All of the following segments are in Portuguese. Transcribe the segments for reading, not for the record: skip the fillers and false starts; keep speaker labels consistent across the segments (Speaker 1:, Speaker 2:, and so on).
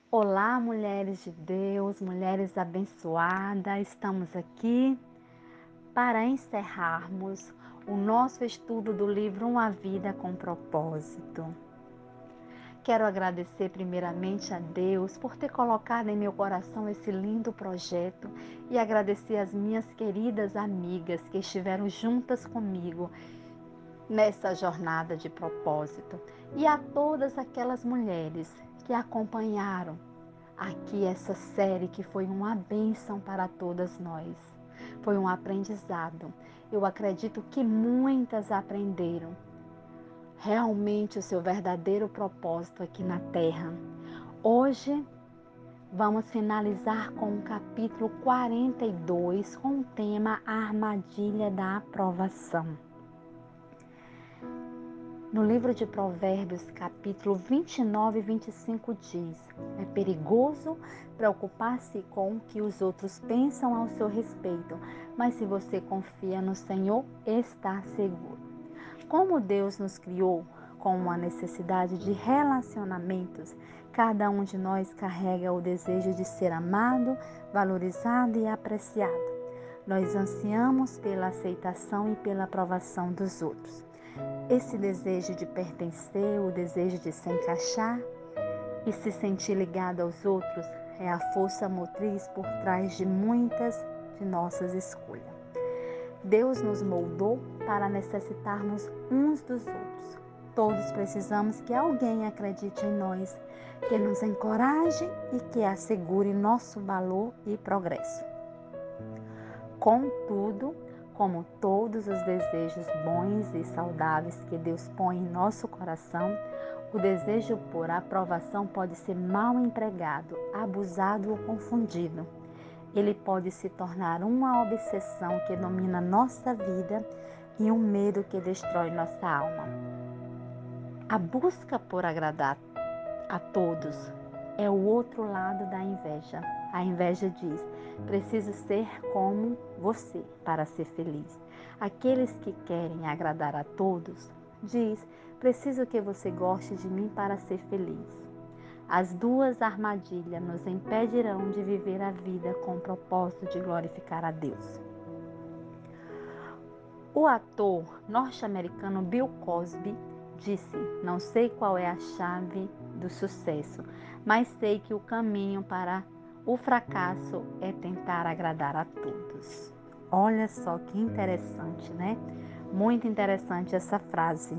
Speaker 1: Olá, mulheres de Deus, mulheres abençoadas, estamos aqui para encerrarmos o nosso estudo do livro Uma Vida com Propósito. Quero agradecer primeiramente a Deus por ter colocado em meu coração esse lindo projeto e agradecer às minhas queridas amigas que estiveram juntas comigo nessa jornada de propósito e a todas aquelas mulheres que acompanharam aqui essa série que foi uma bênção para todas nós. Foi um aprendizado. Eu acredito que muitas aprenderam realmente o seu verdadeiro propósito aqui na Terra. Hoje vamos finalizar com o capítulo 42 com o tema A Armadilha da Aprovação. No livro de Provérbios, capítulo 29 e 25 diz: é perigoso preocupar-se com o que os outros pensam ao seu respeito, mas se você confia no Senhor, está seguro. Como Deus nos criou com uma necessidade de relacionamentos, cada um de nós carrega o desejo de ser amado, valorizado e apreciado. Nós ansiamos pela aceitação e pela aprovação dos outros. Esse desejo de pertencer, o desejo de se encaixar e se sentir ligado aos outros é a força motriz por trás de muitas de nossas escolhas. Deus nos moldou para necessitarmos uns dos outros. Todos precisamos que alguém acredite em nós, que nos encoraje e que assegure nosso valor e progresso. Contudo, como todos os desejos bons e saudáveis que Deus põe em nosso coração, o desejo por aprovação pode ser mal empregado, abusado ou confundido. Ele pode se tornar uma obsessão que domina nossa vida e um medo que destrói nossa alma. A busca por agradar a todos é o outro lado da inveja. A inveja diz: preciso ser como você para ser feliz. Aqueles que querem agradar a todos diz: preciso que você goste de mim para ser feliz. As duas armadilhas nos impedirão de viver a vida com o propósito de glorificar a Deus. O ator norte-americano Bill Cosby disse: não sei qual é a chave do sucesso, mas sei que o caminho para o fracasso é tentar agradar a todos. Olha só que interessante, né? Muito interessante essa frase.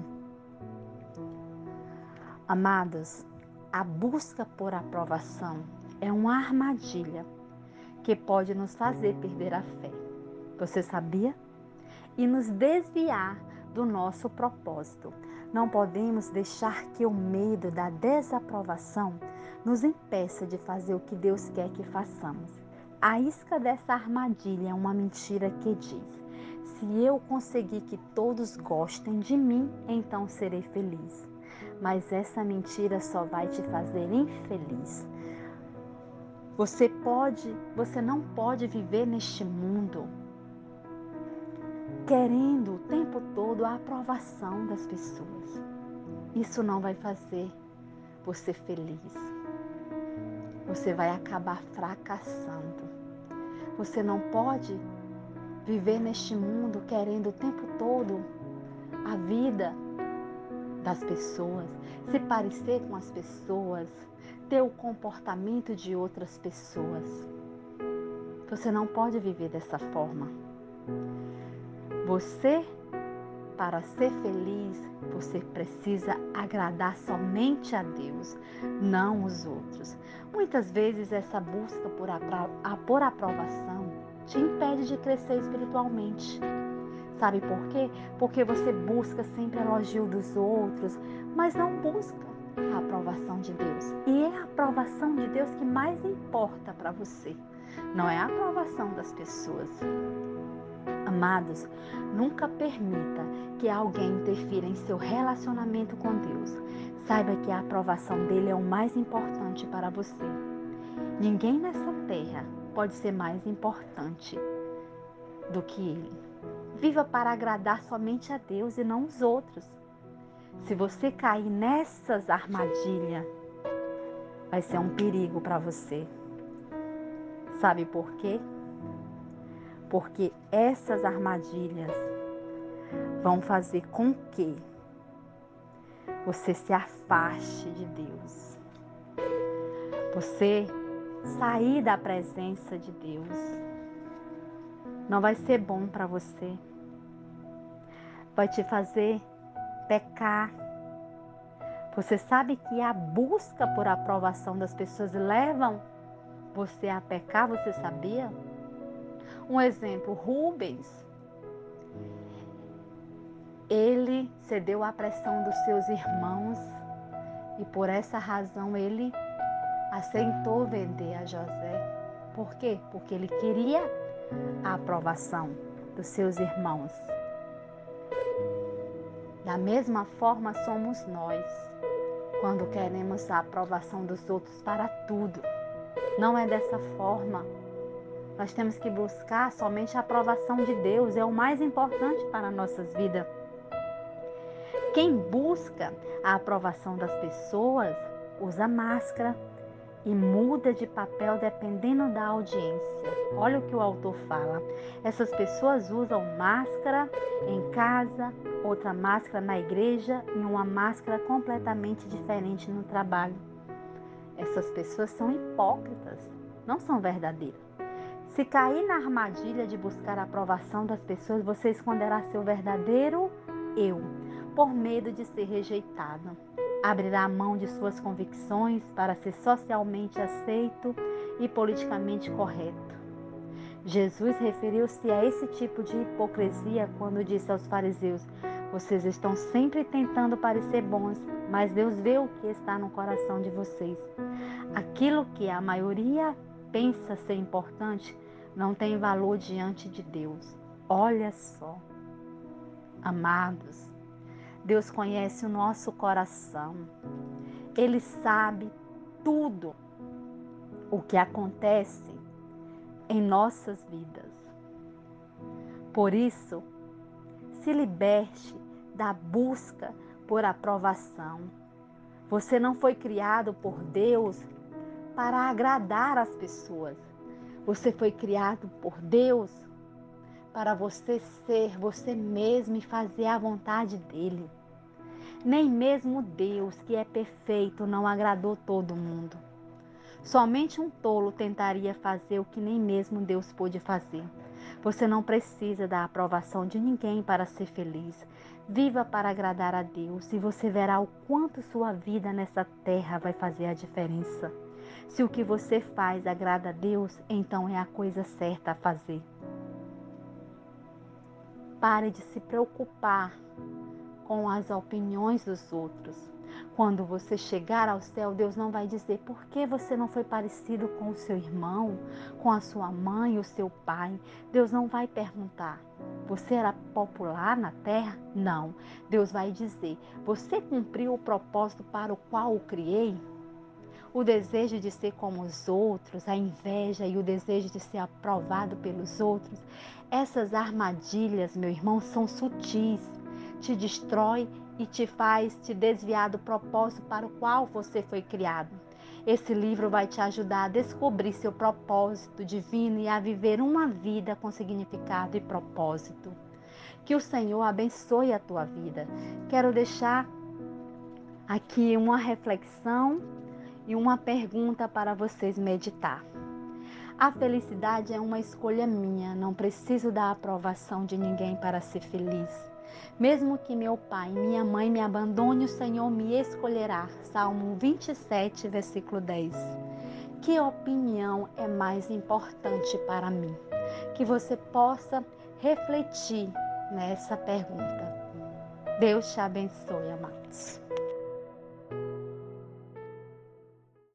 Speaker 1: Amados, a busca por aprovação é uma armadilha que pode nos fazer perder a fé. Você sabia? E nos desviar do nosso propósito. Não podemos deixar que o medo da desaprovação nos impeça de fazer o que Deus quer que façamos. A isca dessa armadilha é uma mentira que diz: se eu conseguir que todos gostem de mim, então serei feliz. Mas essa mentira só vai te fazer infeliz. Você não pode viver neste mundo querendo o tempo todo a aprovação das pessoas. Isso não vai fazer você feliz. Você vai acabar fracassando. Você não pode viver neste mundo querendo o tempo todo a vida das pessoas, se parecer com as pessoas, ter o comportamento de outras pessoas. Você não pode viver dessa forma. Você, para ser feliz, você precisa agradar somente a Deus, não os outros. Muitas vezes essa busca por aprovação te impede de crescer espiritualmente. Sabe por quê? Porque você busca sempre elogio dos outros, mas não busca a aprovação de Deus. E é a aprovação de Deus que mais importa para você, não é a aprovação das pessoas. Amados, nunca permita que alguém interfira em seu relacionamento com Deus. Saiba que a aprovação dele é o mais importante para você. Ninguém nessa terra pode ser mais importante do que ele. Viva para agradar somente a Deus e não os outros. Se você cair nessas armadilhas, vai ser um perigo para você. Sabe por quê? Porque essas armadilhas vão fazer com que você se afaste de Deus. Você sair da presença de Deus. Não vai ser bom para você. Vai te fazer pecar. Você sabe que a busca por aprovação das pessoas levam você a pecar, você sabia? Um exemplo, Rubens. Ele cedeu à pressão dos seus irmãos e por essa razão ele aceitou vender a José. Por quê? Porque ele queria a aprovação dos seus irmãos. Da mesma forma somos nós, quando queremos a aprovação dos outros para tudo. Não é dessa forma. Nós temos que buscar somente a aprovação de Deus, é o mais importante para nossas vidas. Quem busca a aprovação das pessoas usa máscara e muda de papel dependendo da audiência. Olha o que o autor fala. Essas pessoas usam máscara em casa, outra máscara na igreja e uma máscara completamente diferente no trabalho. Essas pessoas são hipócritas, não são verdadeiras. Se cair na armadilha de buscar a aprovação das pessoas, você esconderá seu verdadeiro eu, por medo de ser rejeitado. Abrirá mão de suas convicções para ser socialmente aceito e politicamente correto. Jesus referiu-se a esse tipo de hipocrisia quando disse aos fariseus: vocês estão sempre tentando parecer bons, mas Deus vê o que está no coração de vocês. Aquilo que a maioria pensa ser importante não tem valor diante de Deus. Olha só, amados, Deus conhece o nosso coração. Ele sabe tudo o que acontece em nossas vidas. Por isso, se liberte da busca por aprovação. Você não foi criado por Deus para agradar as pessoas. Você foi criado por Deus para você ser você mesmo e fazer a vontade dele. Nem mesmo Deus, que é perfeito, não agradou todo mundo. Somente um tolo tentaria fazer o que nem mesmo Deus pôde fazer. Você não precisa da aprovação de ninguém para ser feliz. Viva para agradar a Deus e você verá o quanto sua vida nessa terra vai fazer a diferença. Se o que você faz agrada a Deus, então é a coisa certa a fazer. Pare de se preocupar com as opiniões dos outros. Quando você chegar ao céu, Deus não vai dizer por que você não foi parecido com o seu irmão, com a sua mãe, o seu pai. Deus não vai perguntar: você era popular na terra? Não. Deus vai dizer: você cumpriu o propósito para o qual o criei? O desejo de ser como os outros, a inveja e o desejo de ser aprovado pelos outros, essas armadilhas, meu irmão, são sutis. Te destrói e te faz te desviar do propósito para o qual você foi criado. Esse livro vai te ajudar a descobrir seu propósito divino e a viver uma vida com significado e propósito. Que o Senhor abençoe a tua vida. Quero deixar aqui uma reflexão e uma pergunta para vocês meditar. A felicidade é uma escolha minha, não preciso da aprovação de ninguém para ser feliz. Mesmo que meu pai e minha mãe me abandonem, o Senhor me escolherá. Salmo 27, versículo 10. Que opinião é mais importante para mim? Que você possa refletir nessa pergunta. Deus te abençoe, amados.